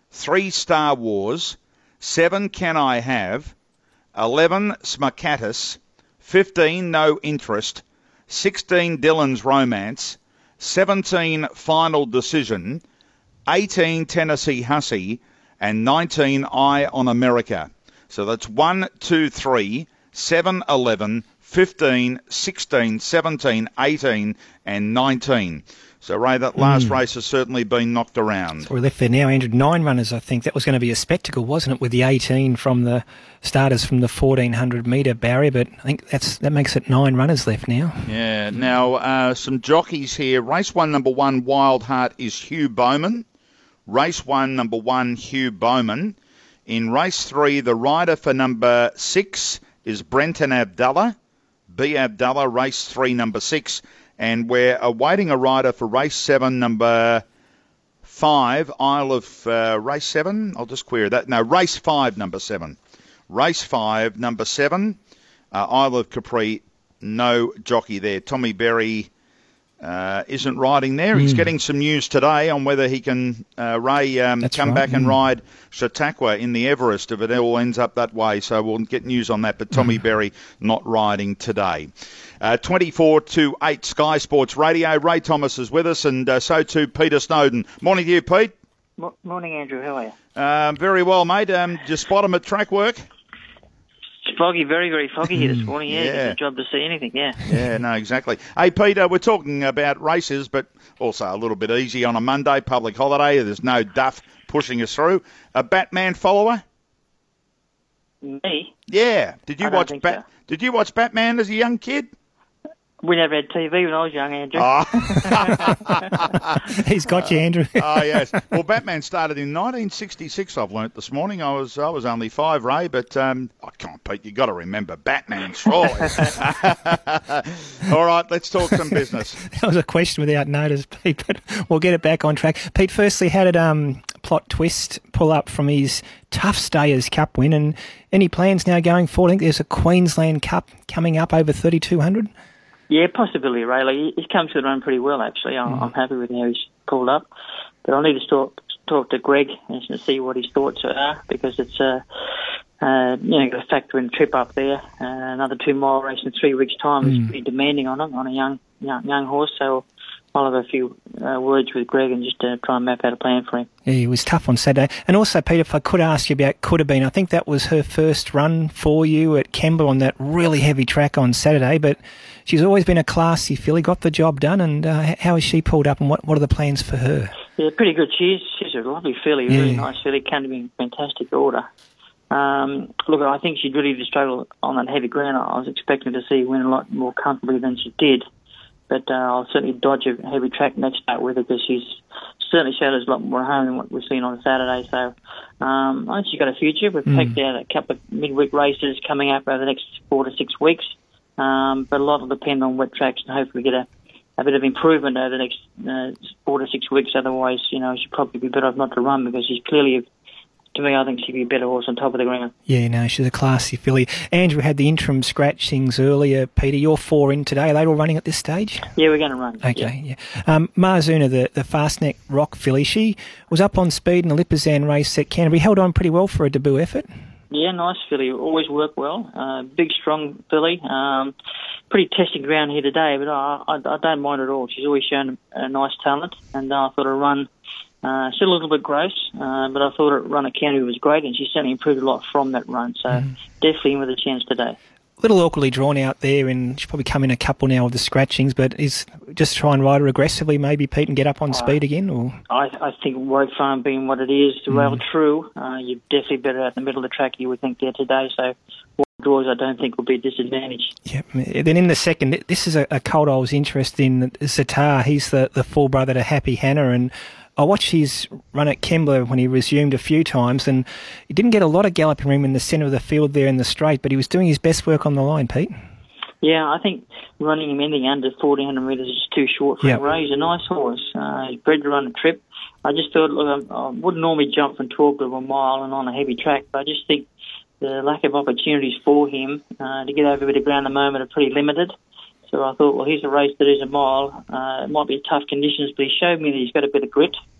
3 Star Wars, 7 Can I Have, 11 Smakatis, 15 No Interest, 16 Dylan's Romance, 17 Final Decision, 18 Tennessee Hussy, and 19 Eye on America. So that's 1, 2, 3, 7, 11, 15, 16, 17, 18 and 19. So, Ray, that last race has certainly been knocked around. So we're left there now, Andrew. 9 runners, I think. That was going to be a spectacle, wasn't it, with the 18 from the starters from the 1,400-metre barrier, but I think that makes it 9 runners left now. Yeah. Now, some jockeys here. Race 1, number 1, Wild Heart, is Hugh Bowman. Race 1, number 1, Hugh Bowman. In race 3, the rider for number 6 is Brenton Abdallah. B. Abdallah, race 3, number 6. And we're awaiting a rider for race 7, number 5, Isle of... race 7? I'll just query that. No, race 5, number 7. Race 5, number 7, Isle of Capri, no jockey there. Tommy Berry isn't riding there. He's getting some news today on whether he can, come back and ride Chautauqua in the Everest if it all ends up that way. So we'll get news on that. But Tommy Berry not riding today. 24 to 8 Sky Sports Radio. Ray Thomas is with us, and so too Peter Snowden. Morning to you, Pete. Morning, Andrew. How are you? Very well, mate. Did you spot him at track work? It's foggy, very, very foggy here this morning. Yeah, it's a job to see anything, yeah. Yeah, no, exactly. Hey, Peter, we're talking about races, but also a little bit easy on a Monday, public holiday. There's no duff pushing us through. A Batman follower? Me? Yeah. Did you watch Batman as a young kid? We never had TV when I was young, Andrew. He's got you, Andrew. Oh, yes. Well, Batman started in 1966, I've learnt this morning. I was only 5, Ray, but I can't, Pete. You've got to remember Batman, surely. All right, let's talk some business. That was a question without notice, Pete, but we'll get it back on track. Pete, firstly, how did Plot Twist pull up from his Tough Stayers Cup win? And any plans now going forward? I think there's a Queensland Cup coming up over 3,200. Yeah, possibility, Ray. Like, he's come to the run pretty well, actually. I'm happy with how he's pulled up. But I'll need to talk to Greg and see what his thoughts are, because it's, got to factor in a trip up there. Another 2-mile race in 3 weeks' time is pretty demanding on him, on a young horse. So I'll have a few words with Greg and just try and map out a plan for him. Yeah, he was tough on Saturday. And also, Peter, if I could ask you about Could Have Been, I think that was her first run for you at Kembla on that really heavy track on Saturday, but she's always been a classy filly, got the job done, and how has she pulled up, and what are the plans for her? Yeah, pretty good. She's a lovely filly, really nice filly, came to be in fantastic order. Look, I think she'd really struggled on that heavy ground. I was expecting to see her win a lot more comfortably than she did. But I'll certainly dodge a heavy track next start with her, because she's certainly showed us a lot more home than what we've seen on Saturday. So I think she's got a future. We've picked out a couple of midweek races coming up over the next 4 to 6 weeks. But a lot will depend on wet tracks, and hopefully get a bit of improvement over the next 4 to 6 weeks. Otherwise, she'd probably be better off not to run, because she's clearly... To me, I think she'd be a better horse on top of the ground. Yeah, no, she's a classy filly. Andrew had the interim scratchings earlier. Peter, you're 4 in today. Are they all running at this stage? Yeah, we're going to run. Okay, yeah. Marzuna, the Fastneck Rock filly, she was up on speed in the Lipizan race at Canterbury. Held on pretty well for a debut effort. Yeah, nice filly. Always work well. Big, strong filly. Pretty testing ground here today, but I don't mind at all. She's always shown a nice talent, and I thought her run... still a little bit gross, but I thought her run at Canterbury was great, and she certainly improved a lot from that run. So definitely in with a chance today. A little awkwardly drawn out there, and she's probably come in a couple now of the scratchings, but is just try and ride her aggressively, maybe, Pete, and get up on speed again? Or I think Warwick Farm being what it is, to rail through, you're definitely better out in the middle of the track, you would think, there today. So draws, I don't think, will be a disadvantage. Yeah. Then in the second, this is a colt I was interested in, Zatar. He's the full brother to Happy Hannah, and I watched his run at Kembla when he resumed a few times, and he didn't get a lot of galloping room in the centre of the field there in the straight, but he was doing his best work on the line, Pete. Yeah, I think running him anything under 1,400 metres is too short for him. He's a nice horse. He's bred to run a trip. I just thought, look, I wouldn't normally jump from 12 to a mile and on a heavy track, but I just think the lack of opportunities for him to get over a bit of ground at the moment are pretty limited. So I thought, well, here's a race that is a mile. It might be tough conditions, but he showed me that he's got a bit of grit.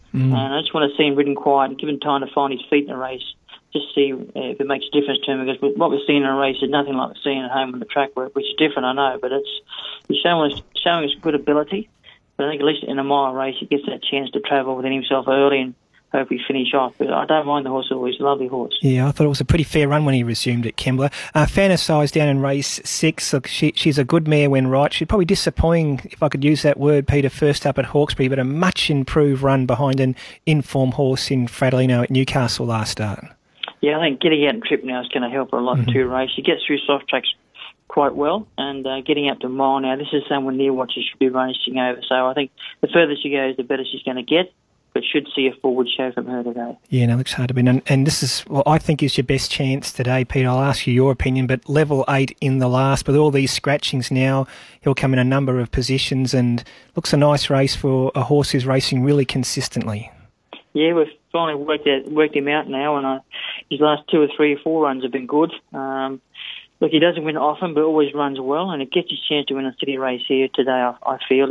And I just want to see him ridden quiet and give him time to find his feet in the race. Just see if it makes a difference to him, because what we're seeing in a race is nothing like we're seeing at home on the track work, which is different, I know, but he's showing us good ability. But I think at least in a mile race, he gets that chance to travel within himself early and hopefully finish off. But I don't mind the horse at all. He's a lovely horse. Yeah, I thought it was a pretty fair run when he resumed at Kembla. Fantasize down in race 6. Look, she's a good mare when right. She's probably disappointing, if I could use that word, Peter, first up at Hawkesbury, but a much improved run behind an in-form horse in Fradolino at Newcastle last start. Yeah, I think getting out and trip now is going to help her a lot to race. She gets through soft tracks quite well, and getting up to mile now, this is somewhere near what she should be racing over. So I think the further she goes, the better she's going to get, but should see a forward show from her today. Yeah, no, it looks hard to win. And this is what I think is your best chance today, Peter. I'll ask you your opinion, but level 8 in the last, with all these scratchings now, he'll come in a number of positions, and looks a nice race for a horse who's racing really consistently. Yeah, we've finally worked him out now, and his last 2 or 3 or 4 runs have been good. Look, he doesn't win often, but always runs well, and it gets his chance to win a city race here today. I feel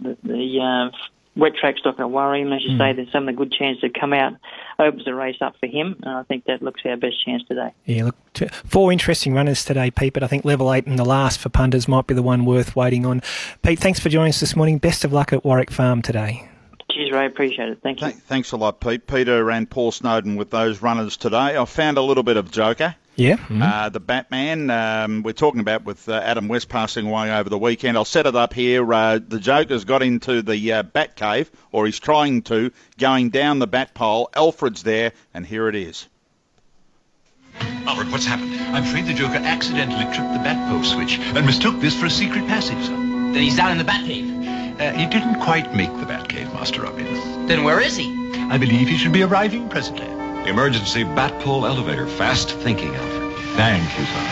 the wet track's not going to worry him. As you say, there's some of the good chances that come out, opens the race up for him, and I think that looks our best chance today. Yeah, look, 4 interesting runners today, Pete, but I think level 8 in the last for punters might be the one worth waiting on. Pete, thanks for joining us this morning. Best of luck at Warwick Farm today. Cheers, Ray. Appreciate it. Thank you. Thanks a lot, Pete. Peter and Paul Snowden with those runners today. I found a little bit of Joker. Yeah. The Batman, we're talking about with Adam West passing away over the weekend. I'll set it up here. The Joker's got into the Bat Cave, or he's trying to, going down the Bat Pole. Alfred's there, and here it is. Alfred, what's happened? I'm afraid the Joker accidentally tripped the Batpole switch and mistook this for a secret passage. Then he's down in the Batcave. He didn't quite make the Batcave, Master Robbins. Then where is he? I believe he should be arriving presently. Emergency Batpole elevator. Fast thinking, Alfred. Thank you, sir.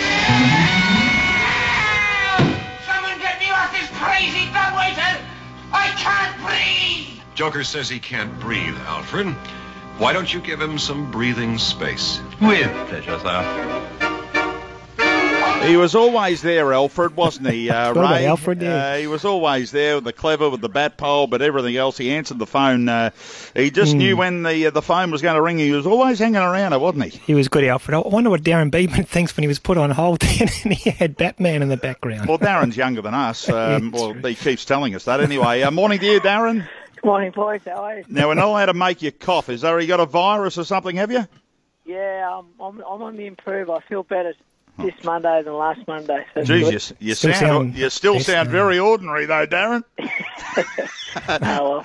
Someone get me off this crazy dumbwaiter! I can't breathe! Joker says he can't breathe, Alfred. Why don't you give him some breathing space? With pleasure, sir. He was always there, Alfred, wasn't he, Ray? Alfred, yeah. He was always there, the clever with the bat pole, but everything else, he answered the phone. He just knew when the phone was going to ring. He was always hanging around it, wasn't he? He was good, Alfred. I wonder what Darren Beedman thinks when he was put on hold then and he had Batman in the background. Well, Darren's younger than us. Well, he keeps telling us that anyway. Morning to you, Darren. Morning, boys. How are you? Now, we're not allowed to make you cough. Is there, you got a virus or something, have you? Yeah, I'm on the improve. I feel better this Monday than last Monday. So Jeez, you still sound very ordinary though, Darren. Oh,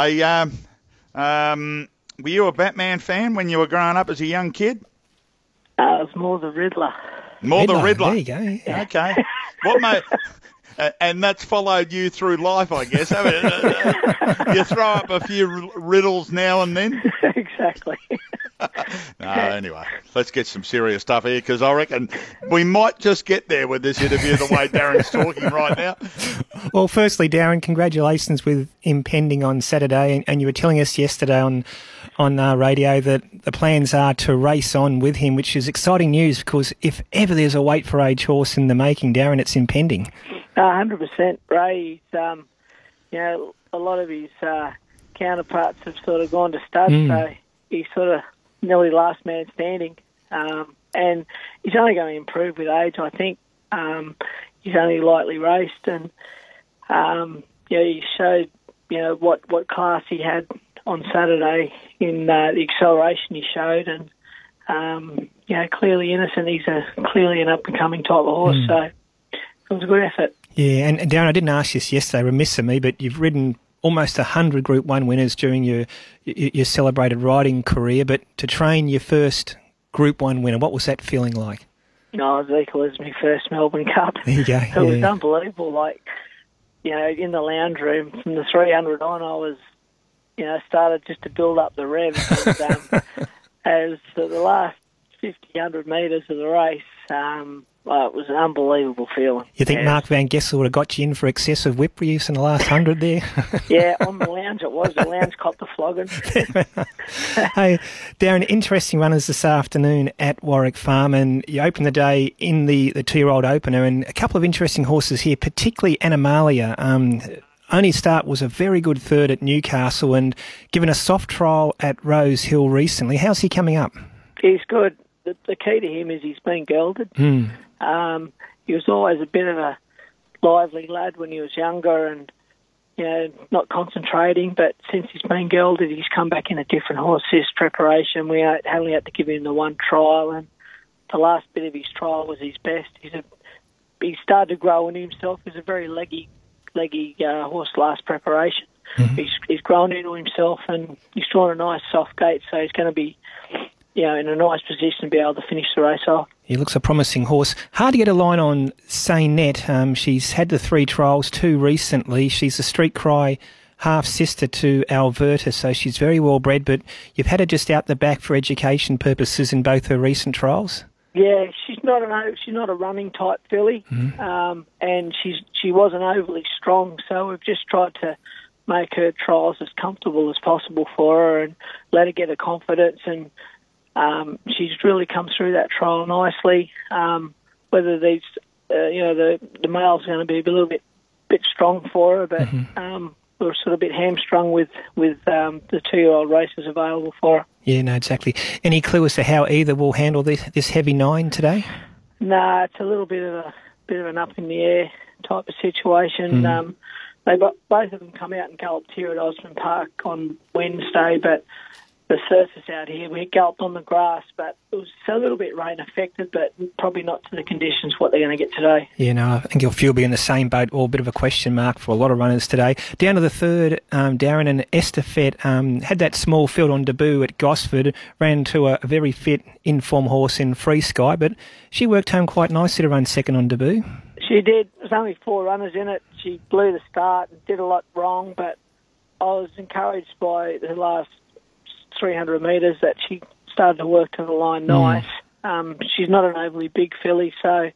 well. Were you a Batman fan when you were growing up as a young kid? It was more the Riddler. More the Riddler. There you go. Yeah. Okay. What mate? And that's followed you through life, I guess. You throw up a few riddles now and then. Exactly. Anyway, let's get some serious stuff here, because I reckon we might just get there with this interview the way Darren's talking right now. Well, firstly, Darren, congratulations with impending on Saturday, and you were telling us yesterday on radio that the plans are to race on with him, which is exciting news, because if ever there's a weight for age horse in the making, Darren, it's impending. 100%, Ray. A lot of his counterparts have sort of gone to stud, so he's sort of nearly last man standing. And he's only going to improve with age, I think. He's only lightly raced, and he showed what class he had on Saturday in the acceleration he showed, and clearly innocent. He's clearly an up and coming type of horse, so it was a good effort. Yeah, and Darren, I didn't ask this yesterday, remiss of me, but you've ridden almost 100 Group 1 winners during your celebrated riding career, but to train your first Group 1 winner, what was that feeling like? No, it was equal as my first Melbourne Cup. There you go. It was unbelievable. Like, in the lounge room from the 300 on, I was, started just to build up the revs. And, as the last 50, 100 metres of the race, it was an unbelievable feeling. You think Mark Van Gessel would have got you in for excessive whip use in the last 100 there? Yeah, on the lounge it was. The lounge copped the flogging. Hey, Darren, interesting runners this afternoon at Warwick Farm, and you opened the day in the 2-year-old opener, and a couple of interesting horses here, particularly Animalia. only start was a very good third at Newcastle and given a soft trial at Rose Hill recently. How's he coming up? He's good. The key to him is he's been gelded. He was always a bit of a lively lad when he was younger and, you know, not concentrating, but since he's been gelded, he's come back in a different horse this preparation. We only had to give him the one trial, and the last bit of his trial was his best. He started to grow into himself. He's a very leggy horse last preparation. He's grown into himself, and he's drawn a nice soft gate, so he's going to be, you know, in a nice position to be able to finish the race off. He looks a promising horse. Hard to get a line on Saynette. She's had the 3 trials, 2 recently. She's a Street Cry half-sister to Alberta, so she's very well bred, but you've had her just out the back for education purposes in both her recent trials? Yeah, she's not a running type filly, and she wasn't overly strong, so we've just tried to make her trials as comfortable as possible for her and let her get her confidence, and she's really come through that trial nicely. Whether these, the male's going to be a little bit strong for her, but we're sort of a bit hamstrung with the 2-year-old races available for her. Yeah, no, exactly. Any clue as to how either will handle this heavy 9 today? No, it's a little bit of an up in the air type of situation. Both of them come out and galloped here at Osborne Park on Wednesday, but the surface out here, we galloped on the grass, but it was a little bit rain affected, but probably not to the conditions what they're going to get today. Yeah, no, I think you'll be in the same boat, or a bit of a question mark for a lot of runners today. Down to the third, Darren and Estafette had that small field on debut at Gosford, ran to a very fit in-form horse in Free Sky, but she worked home quite nicely to run second on debut. She did. There's only 4 runners in it. She blew the start and did a lot wrong, but I was encouraged by the last 300 metres that she started to work to the line nice. She's not an overly big filly, so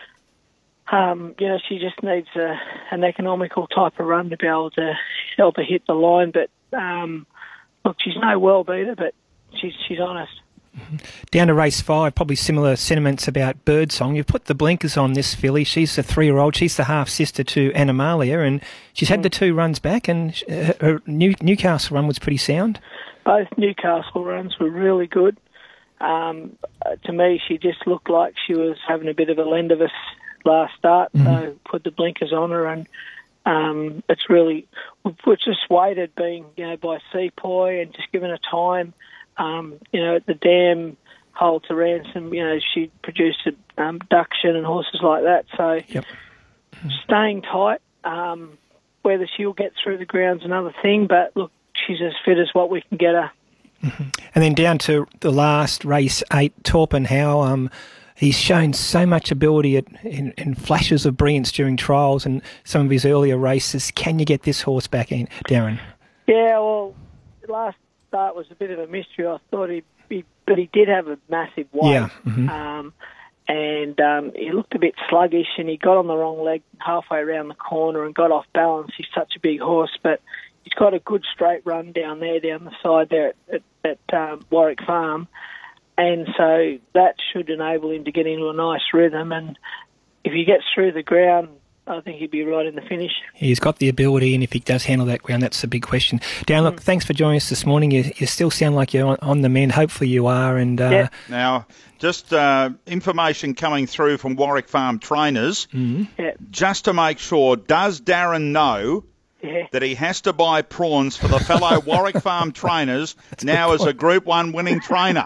she just needs an economical type of run to be able to help her hit the line. But look, she's no world beater, but she's honest. Down to race 5, probably similar sentiments about Birdsong. You've put the blinkers on this filly. She's a 3-year-old. She's the half-sister to Animalia, and she's had the 2 runs back, and her Newcastle run was pretty sound. Both Newcastle runs were really good. To me, she just looked like she was having a bit of a lend of us last start, so put the blinkers on her, and it's really, we've just waited being, by Sepoy and just given her time. At the dam hole to Ransom, she produced abduction and horses like that. So staying tight, whether she'll get through the ground's another thing, but look, she's as fit as what we can get her. And then down to the last race 8, Torpenhow. He's shown so much ability in flashes of brilliance during trials and some of his earlier races. Can you get this horse back in, Darren? Yeah, well, last start was a bit of a mystery. I thought but he did have a massive weight. Yeah. And he looked a bit sluggish, and he got on the wrong leg halfway around the corner and got off balance. He's such a big horse, but he's got a good straight run down the side there at Warwick Farm, and so that should enable him to get into a nice rhythm. And if he gets through the ground, I think he'd be right in the finish. He's got the ability, and if he does handle that ground, that's a big question. Dan, look, thanks for joining us this morning. You still sound like you're on the mend. Hopefully you are. And Now, just information coming through from Warwick Farm trainers, just to make sure, does Darren know that he has to buy prawns for the fellow Warwick Farm trainers now as a Group 1 winning trainer?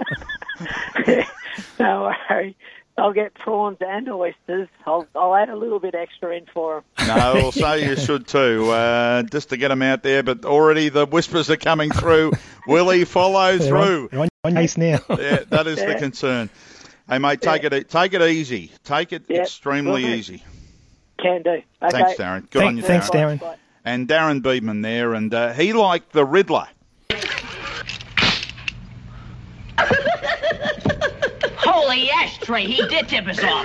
No worry. I'll get prawns and oysters. I'll add a little bit extra in for them. No, well, so you should too, just to get them out there. But already the whispers are coming through. Will he follow through? You're on case now. Yeah, that is the concern. Hey, mate, take it easy. Take it extremely easy. Can do. Okay. Thanks, Darren. Good on you, Darren. Thanks, Darren. Bye. And Darren Beedman there, and he liked the Riddler. Holy ashtray, he did tip us off.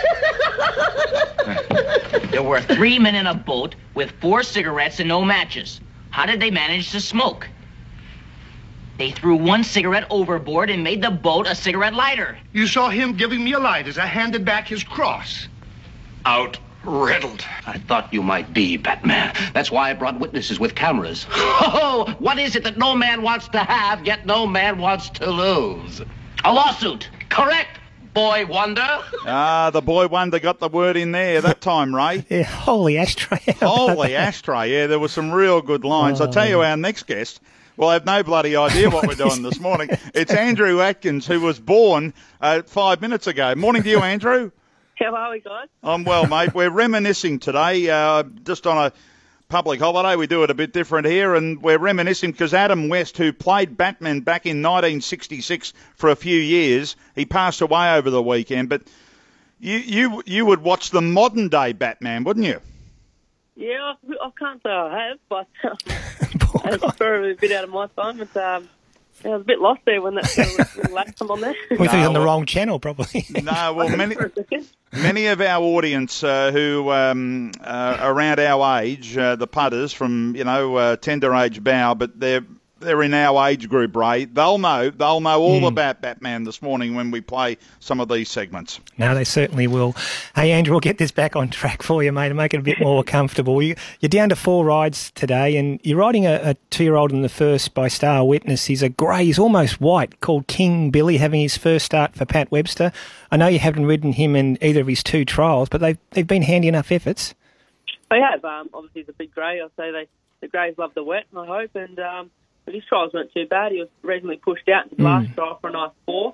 There were 3 men in a boat with 4 cigarettes and no matches. How did they manage to smoke? They threw 1 cigarette overboard and made the boat a cigarette lighter. You saw him giving me a light as I handed back his cross. Out. riddled. I thought you might be, Batman. That's why I brought witnesses with cameras. Oh, what is it that no man wants to have, yet no man wants to lose? A lawsuit. Correct, Boy Wonder. The Boy Wonder got the word in there that time, Ray. Yeah, holy ashtray. Holy ashtray, yeah, there were some real good lines. I'll tell you, our next guest, well, I have no bloody idea what we're doing this morning. It's Andrew Atkins, who was born 5 minutes ago. Morning to you, Andrew. How are we, guys? I'm well, mate. We're reminiscing today, just on a public holiday. We do it a bit different here, and we're reminiscing because Adam West, who played Batman back in 1966 for a few years, he passed away over the weekend. But you would watch the modern day Batman, wouldn't you? Yeah, I can't say I have, but it's probably a bit out of my time. But I was a bit lost there when that last come on there. We think on the wrong channel, probably. No, well, many of our audience who are around our age, the putters from tender age bow, but they're in our age group, Ray. They'll know all about Batman this morning when we play some of these segments. No, they certainly will. Hey, Andrew, we'll get this back on track for you, mate, and make it a bit more comfortable. You're down to 4 rides today, and you're riding a 2-year-old in the first by Star Witness. He's a grey, he's almost white, called King Billy, having his first start for Pat Webster. I know you haven't ridden him in either of his 2 trials, but they've been handy enough efforts. They have. Obviously, he's a big grey. I'll say the greys love the wet, I hope, and but his trials weren't too bad. He was reasonably pushed out in his last trial for a nice 4.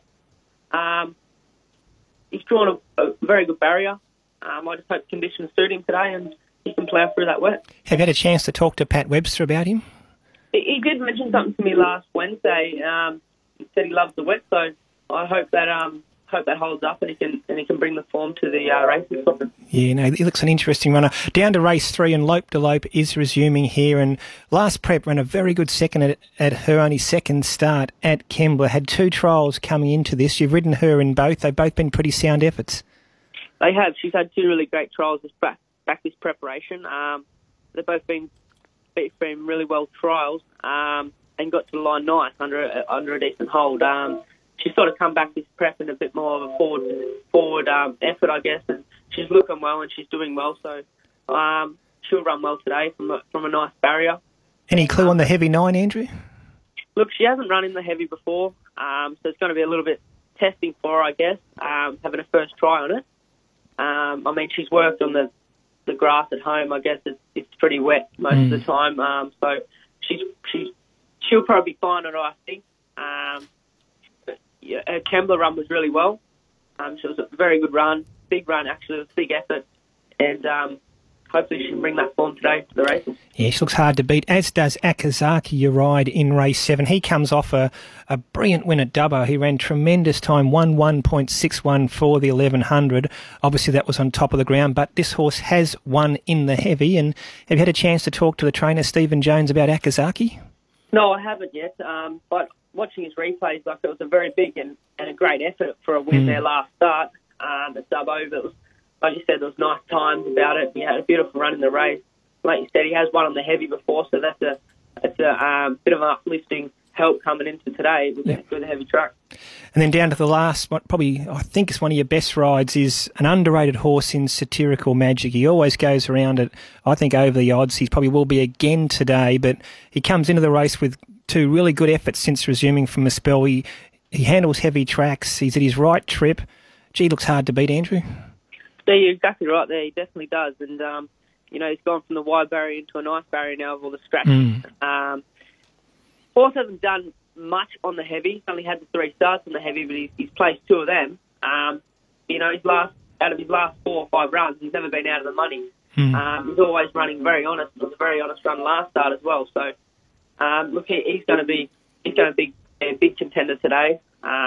He's drawn a very good barrier. I just hope conditions suit him today and he can plough through that wet. Have you had a chance to talk to Pat Webster about him? He did mention something to me last Wednesday. He said he loves the wet, so I hope that holds up and he can bring the form to the racing equipment. Yeah, no, he looks an interesting runner. Down to race 3, and Lope de Lope is resuming here. And last prep ran a very good second at her only second start at Kembla. Had 2 trials coming into this. You've ridden her in both. They've both been pretty sound efforts. They have. She's had 2 really great trials back this preparation. They've both been really well trials and got to the line nice under a decent hold. She's sort of come back this prep in a bit more of a forward effort, I guess, and she's looking well and she's doing well, so she'll run well today from a nice barrier. Any clue on the heavy 9, Andrew? Look, she hasn't run in the heavy before, so it's going to be a little bit testing for her, I guess, having a first try on it. I mean, she's worked on the grass at home. I guess it's pretty wet most of the time, so she'll probably be fine on it, I think. Her Kembla run was really well. She was a very good run, big run actually, it was a big effort, and hopefully she can bring that form today to the races. Yeah, she looks hard to beat, as does Akazaki, your ride in race 7. He comes off a brilliant win at Dubbo. He ran tremendous time, 1:1.61 for the 1100. Obviously that was on top of the ground, but this horse has won in the heavy. And have you had a chance to talk to the trainer, Stephen Jones, about Akazaki? No, I haven't yet, but watching his replays, like, it was a very big and a great effort for a win there last start at Dubbo. But like you said, there was nice times about it. He had a beautiful run in the race. Like you said, he has won on the heavy before, so that's a bit of an uplifting help coming into today with the heavy truck. And then down to the last, probably I think it's one of your best rides, is an underrated horse in Satirical Magic. He always goes around it, I think, over the odds. He probably will be again today, but he comes into the race with 2 really good efforts since resuming from a spell. He handles heavy tracks. He's at his right trip. Gee, looks hard to beat, Andrew. Yeah, you're exactly right there. He definitely does. And, he's gone from the wide barrier into a nice barrier now with all the scratches. Horse hasn't done much on the heavy. He's only had the 3 starts on the heavy, but he's placed 2 of them. Out of his last 4 or 5 runs, he's never been out of the money. He's always running very honest. It was a very honest run last start as well. So, look, he's going to be a big contender today.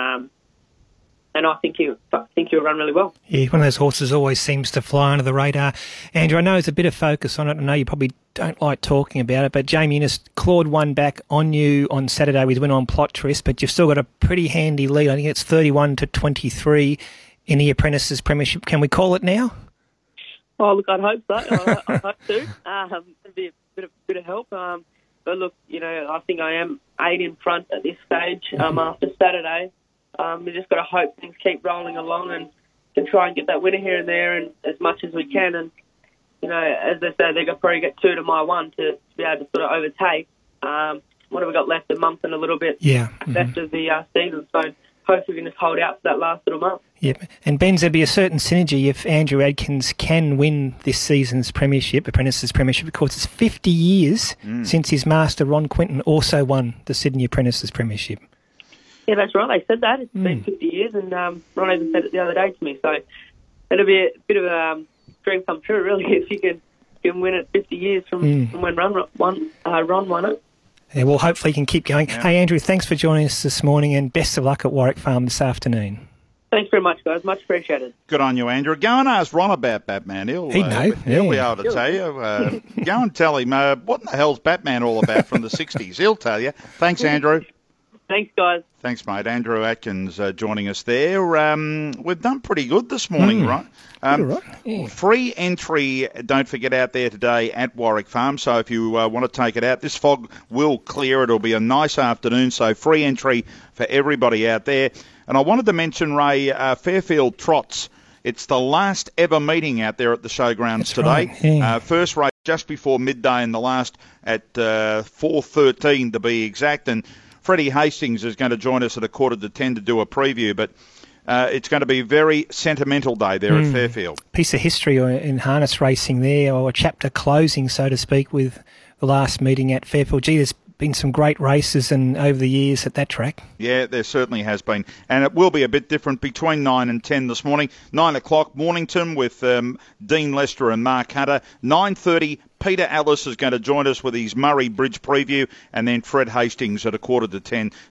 And I think he'll run really well. Yeah, one of those horses always seems to fly under the radar. Andrew, I know there's a bit of focus on it. I know you probably don't like talking about it, but Jamie Innes clawed one back on you on Saturday with win on Plot Twist, but you've still got a pretty handy lead. I think it's 31-23 in the Apprentices Premiership. Can we call it now? Oh, look, I'd hope so. I hope to. It'd be a bit of help. But look, I think I am 8 in front at this stage after Saturday. We just got to hope things keep rolling along and try and get that winner here and there, and as much as we can, and as they say, they could probably get 2 to my 1 to be able to sort of overtake. What have we got left? A month and a little bit left of the season. So hopefully we can just hold out for that last little month. Yep. And Ben, there'd be a certain synergy if Andrew Adkins can win this season's premiership, Apprentices Premiership. Of course, it's 50 years since his master, Ron Quinton, also won the Sydney Apprentices Premiership. Yeah, that's right. They said that. It's been 50 years, and Ron even said it the other day to me. So it'll be a bit of a dream come true, really, if you can win it 50 years from when Ron won it. Yeah, well, hopefully he can keep going. Yeah. Hey, Andrew, thanks for joining us this morning, and best of luck at Warwick Farm this afternoon. Thanks very much, guys. Much appreciated. Good on you, Andrew. Go and ask Ron about Batman. He'll know. He'll be able to tell you. Go and tell him, what in the hell's Batman all about from the 60s? He'll tell you. Thanks, Andrew. Thanks, guys. Thanks, mate. Andrew Atkins joining us there. We've done pretty good this morning, right? Free entry, don't forget, out there today at Warwick Farm. So if you want to take it out, this fog will clear. It'll be a nice afternoon. So free entry for everybody out there. And I wanted to mention, Ray, Fairfield Trots. It's the last ever meeting out there at the showgrounds today. Right, yeah. First race just before midday and the last at 4:13 to be exact. And Freddie Hastings is going to join us at 9:45 to do a preview. But it's going to be a very sentimental day there at Fairfield. Piece of history in harness racing there, or a chapter closing, so to speak, with the last meeting at Fairfield. Gee, there's been some great races and over the years at that track. Yeah, there certainly has been. And it will be a bit different between 9 and 10 this morning. 9 o'clock, Mornington with Dean Lester and Mark Hunter. 9:30, Peter Ellis is going to join us with his Murray Bridge preview, and then Fred Hastings at 9:45